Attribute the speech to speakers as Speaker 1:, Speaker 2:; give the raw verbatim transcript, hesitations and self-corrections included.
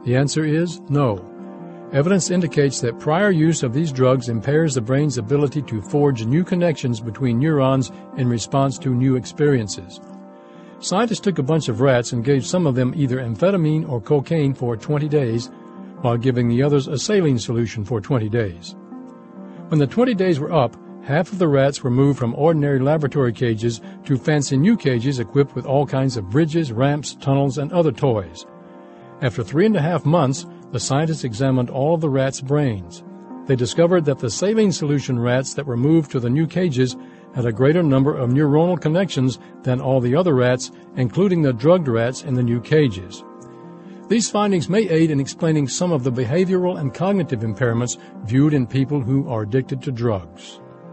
Speaker 1: The answer is no. Evidence indicates that prior use of these drugs impairs the brain's ability to forge new connections between neurons in response to new experiences. Scientists took a bunch of rats and gave some of them either amphetamine or cocaine for twenty days, while giving the others a saline solution for twenty days. When the twenty days were up, half of the rats were moved from ordinary laboratory cages to fancy new cages equipped with all kinds of bridges, ramps, tunnels, and other toys. After three and a half months, the scientists examined all of the rats' brains. They discovered that the saline solution rats that were moved to the new cages had a greater number of neuronal connections than all the other rats, including the drugged rats in the new cages. These findings may aid in explaining some of the behavioral and cognitive impairments viewed in people who are addicted to drugs.